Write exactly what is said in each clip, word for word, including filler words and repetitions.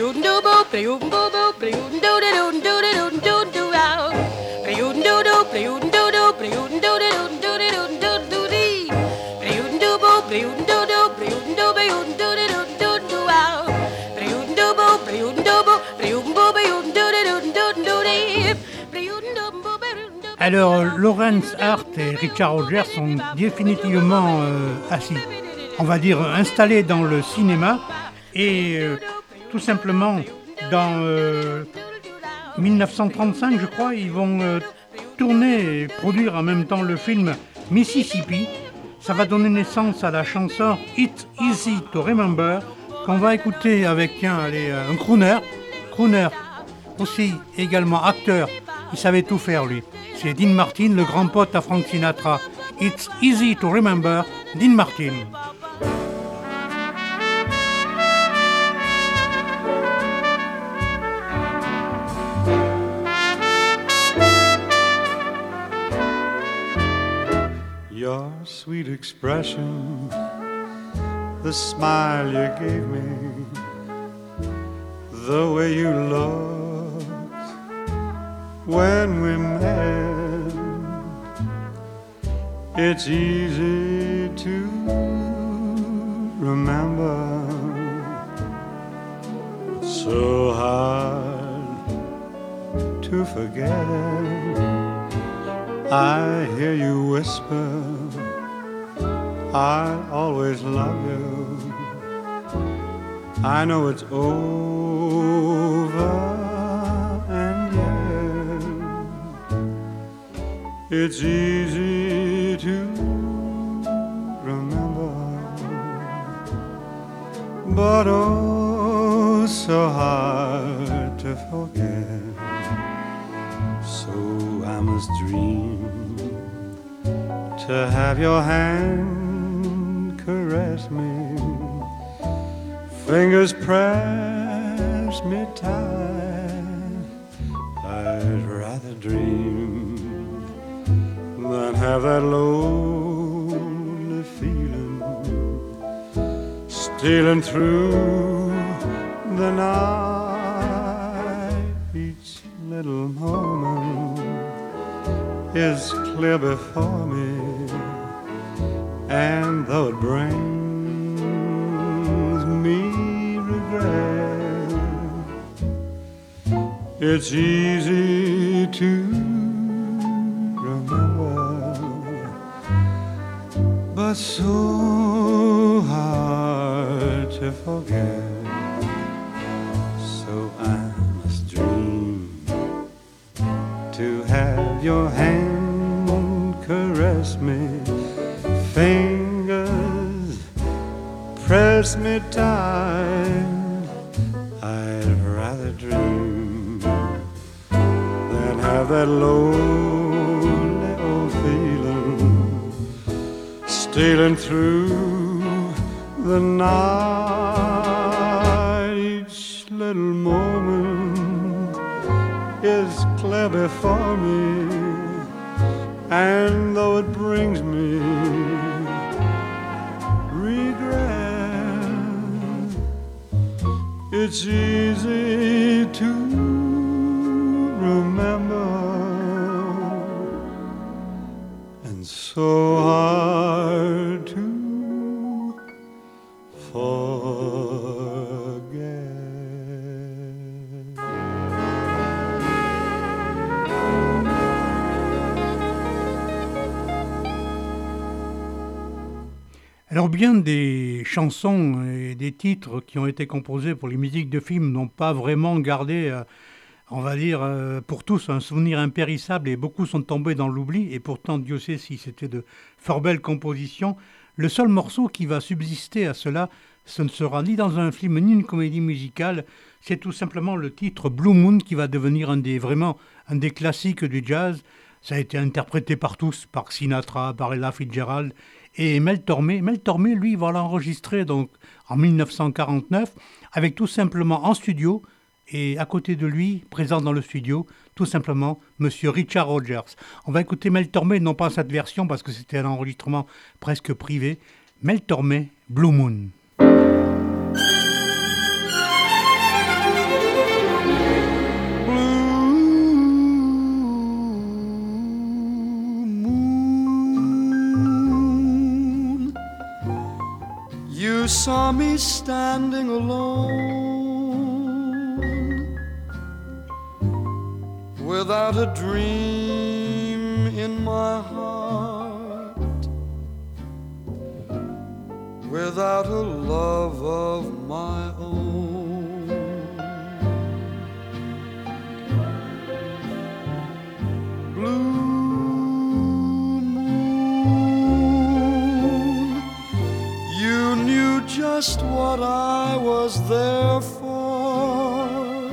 Alors, Lawrence Hart et Richard Rodgers sont définitivement euh, assis, on va dire installés dans le cinéma et euh, tout simplement dans euh, dix-neuf cent trente-cinq, je crois, ils vont euh, tourner et produire en même temps le film Mississippi. Ça va donner naissance à la chanson It's Easy to Remember qu'on va écouter avec un, allez, un crooner, crooner aussi également acteur. Il savait tout faire lui. C'est Dean Martin, le grand pote à Frank Sinatra. It's Easy to Remember, Dean Martin. Your sweet expression, the smile you gave me, the way you looked when we met. It's easy to remember, so hard to forget. I hear you whisper, I always love you. I know it's over, and yet it's easy to remember, but oh, so hard to forget. So I must dream to have your hand caress me, fingers press me tight. I'd rather dream than have that lonely feeling stealing through the night. Each little moment is clear before me, and though it brings me regret, it's easy to remember, but so hard to forget. So I must dream to have your hand caress me, fingers press me tight. I'd rather dream than have that lonely old feeling stealing through the night. Each little moment is clear before me, and though it brings me regret, it's easy to remember, and so hard to forget. Alors bien des chansons et des titres qui ont été composés pour les musiques de films n'ont pas vraiment gardé, euh, on va dire, euh, pour tous un souvenir impérissable, et beaucoup sont tombés dans l'oubli, et pourtant Dieu sait si c'était de fort belles compositions. Le seul morceau qui va subsister à cela, ce ne sera ni dans un film ni une comédie musicale, c'est tout simplement le titre Blue Moon qui va devenir un des, vraiment un des classiques du jazz. Ça a été interprété par tous, par Sinatra, par Ella Fitzgerald et Mel Tormé. Mel Tormé, lui, va l'enregistrer donc en dix-neuf cent quarante-neuf avec tout simplement en studio, et à côté de lui, présent dans le studio, tout simplement Monsieur Richard Rodgers. On va écouter Mel Tormé, non pas cette version parce que c'était un enregistrement presque privé. Mel Tormé, Blue Moon. standing alone without a dream in my heart, without a love of my own. Blue moon, you knew just what I was there for.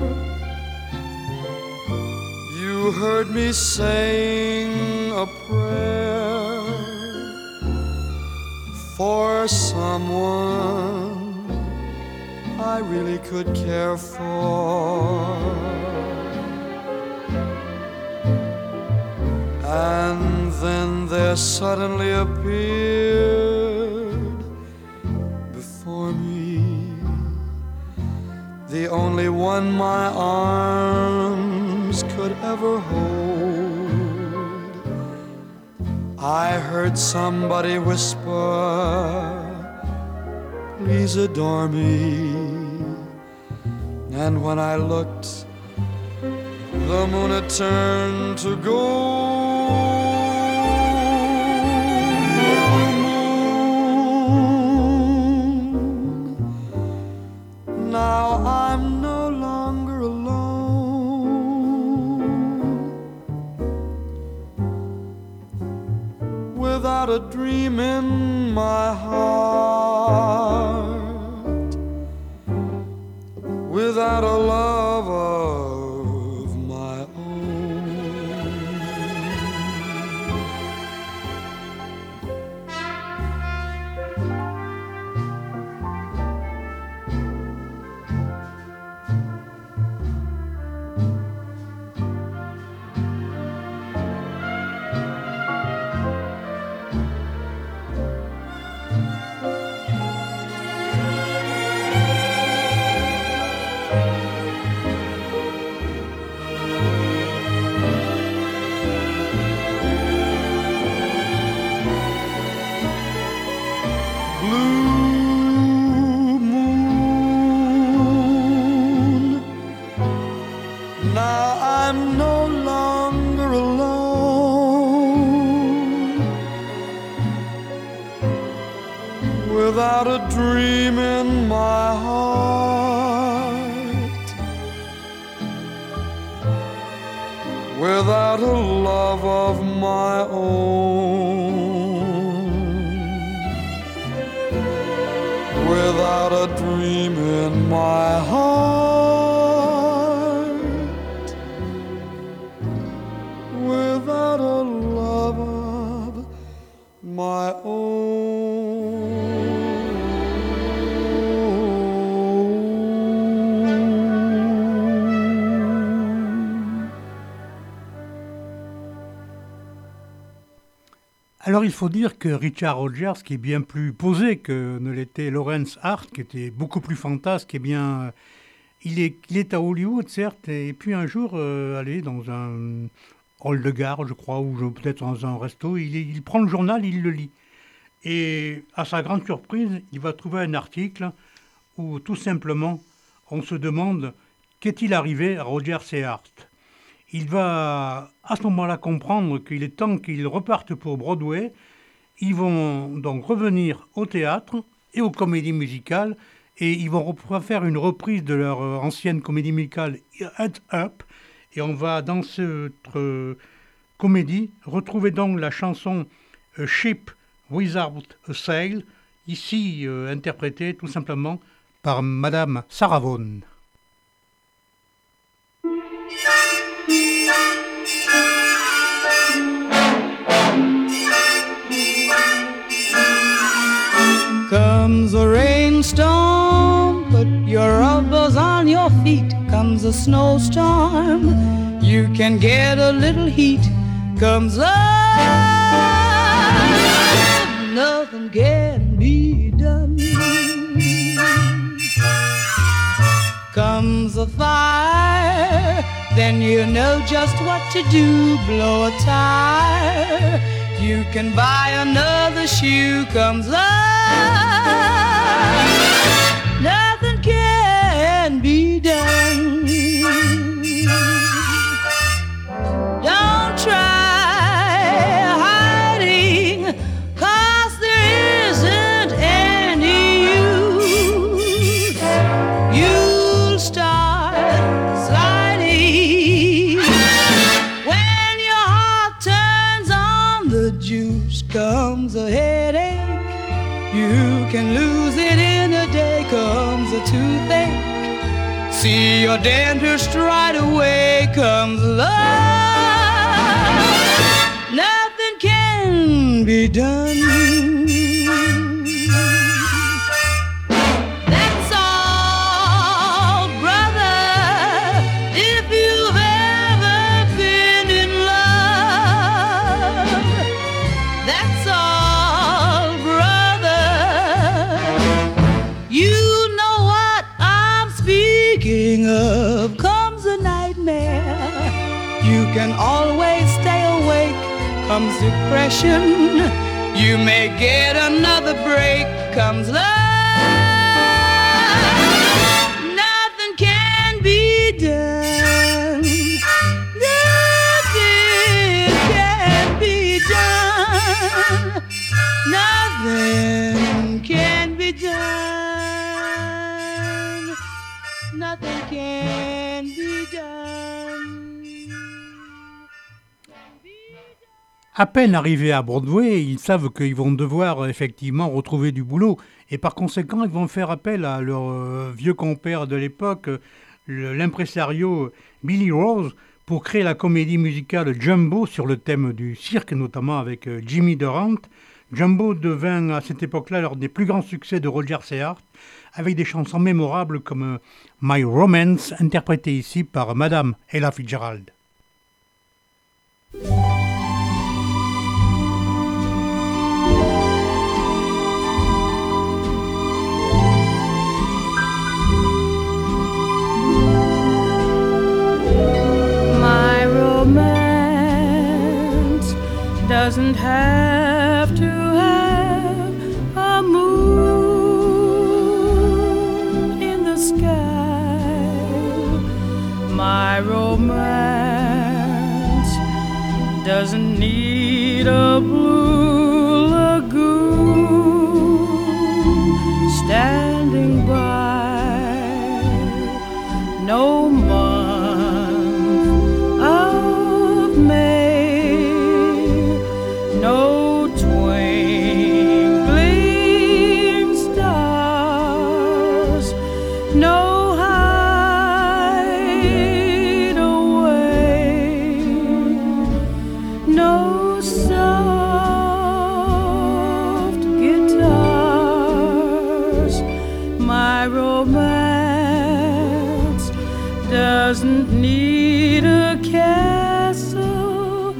You heard me saying a prayer for someone I really could care for. And then there suddenly appeared before me the only one my arms could ever hold. I heard somebody whisper, please adore me. And when I looked, the moon had turned to gold. Moon, now I'm no longer alone, without a dream in my heart, without a love of my own. Without a dream in my heart, without a love of my own, without a dream in my heart, without a love of my own. Alors il faut dire que Richard Rodgers, qui est bien plus posé que ne l'était Lawrence Hart, qui était beaucoup plus fantasque, eh bien, il est, il est à Hollywood, certes, et puis un jour, euh, allez, dans un hall de gare, je crois, ou peut-être dans un resto, il, il prend le journal, il le lit. Et à sa grande surprise, il va trouver un article où tout simplement, on se demande qu'est-il arrivé à Rodgers et Hart. Il va à ce moment-là comprendre qu'il est temps qu'ils repartent pour Broadway. Ils vont donc revenir au théâtre et aux comédies musicales et ils vont faire une reprise de leur ancienne comédie musicale Head Up. Et on va dans cette euh, comédie retrouver donc la chanson A Ship Without a Sail, ici euh, interprétée tout simplement par Madame Sarah Vaughan. Comes a rainstorm, put your rubbers on your feet. Comes a snowstorm, you can get a little heat. Comes love, nothing can be done. Comes a fire, then you know just what to do. Blow a tire, you can buy another shoe. Comes love, nothing can be done. Don't try hiding, 'cause there isn't any use. You'll start sliding when your heart turns on. The juice comes a headache. You can lose it in a day. Comes a toothache. See your dentist right away. Comes love. Nothing can be done. That's all, brother. If you've ever been in love, that's all, brother. You know what I'm speaking of. Comes a nightmare. You can always stay awake. Comes depression. You may get another break. Comes love. Nothing can be done. Nothing can be done. Nothing can be done. Nothing can be done. À peine arrivés à Broadway, ils savent qu'ils vont devoir effectivement retrouver du boulot et par conséquent, ils vont faire appel à leur euh, vieux compère de l'époque, le- l'impresario Billy Rose, pour créer la comédie musicale Jumbo sur le thème du cirque, notamment avec euh, Jimmy Durant. Jumbo devint à cette époque-là l'un des plus grands succès de Roger Sears, avec des chansons mémorables comme euh, My Romance, interprétée ici par Madame Ella Fitzgerald. My romance doesn't have to have a moon in the sky. My romance doesn't need a blue lagoon standing by. No month of May, no twinkling stars, no hideaway, no soft guitars. My romance doesn't need a castle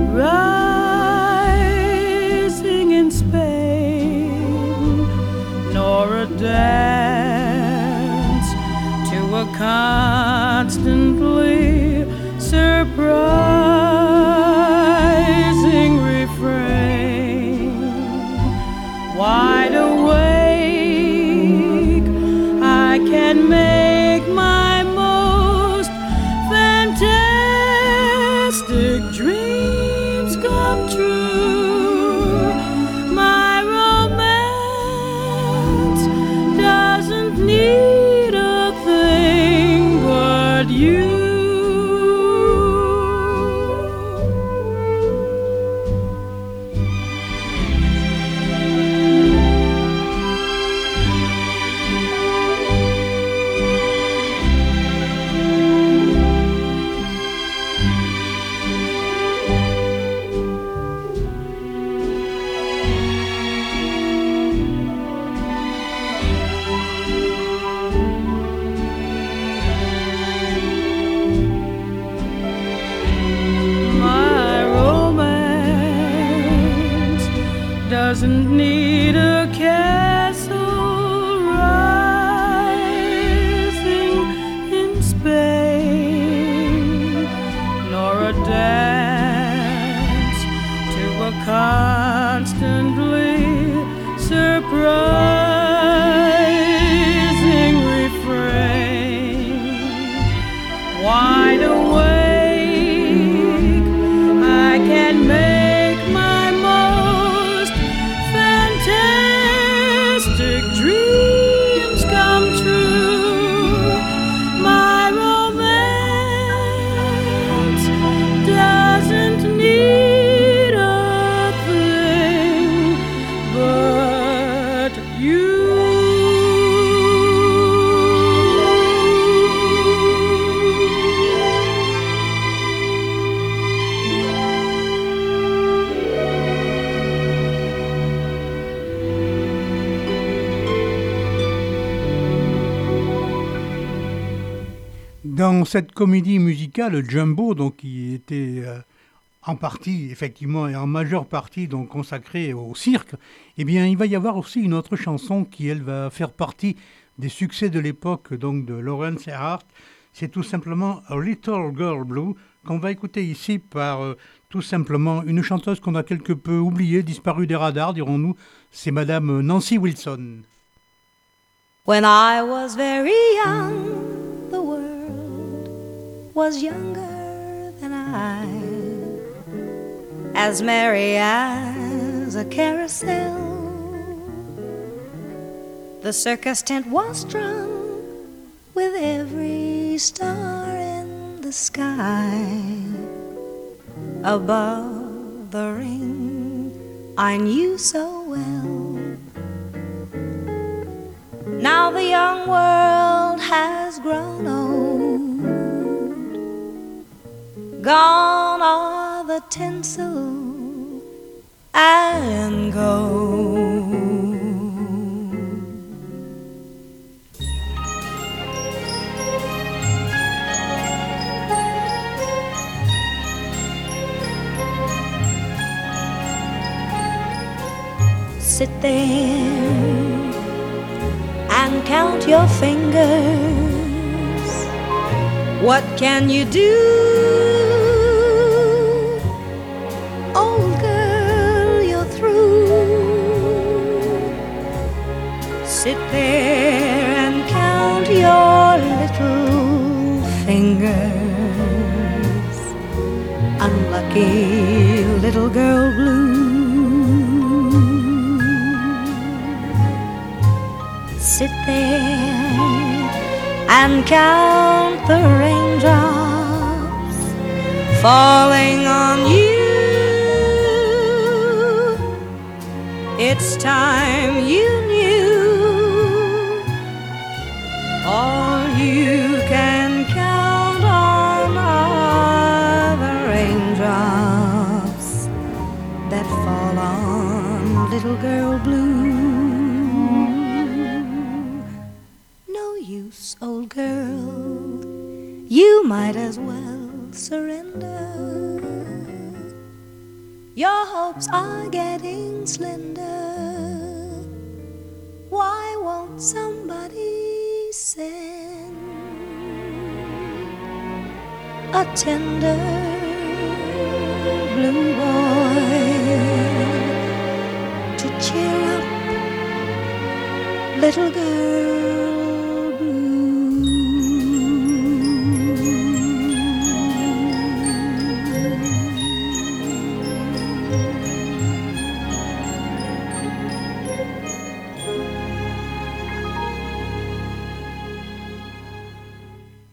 rising in Spain, nor a dance to a constantly surprising refrain. Wide awake, I can make my most fantastic dreams come true. My romance doesn't need a thing but you. Dans cette comédie musicale Jumbo, donc, qui était euh, en partie, effectivement, et en majeure partie donc, consacrée au cirque, eh bien, il va y avoir aussi une autre chanson qui, elle, va faire partie des succès de l'époque donc, de Lawrence Erhart. C'est tout simplement A Little Girl Blue, qu'on va écouter ici par euh, tout simplement une chanteuse qu'on a quelque peu oubliée, disparue des radars, dirons-nous, c'est Madame Nancy Wilson. When I was very young, the world was younger than I, as merry as a carousel. The circus tent was strung with every star in the sky. Above the ring I knew so well. Now the young world has grown old. Gone are the tinsel and gold. Sit there and count your fingers. What can you do? Old girl, you're through. Sit there and count your little fingers. Unlucky little girl blue. Sit there and count the raindrops falling on you. It's time you knew. All you can count on are the raindrops that fall on little girl blue. Old girl, you might as well surrender. Your hopes are getting slender. Why won't somebody send a tender blue boy to cheer up little girl?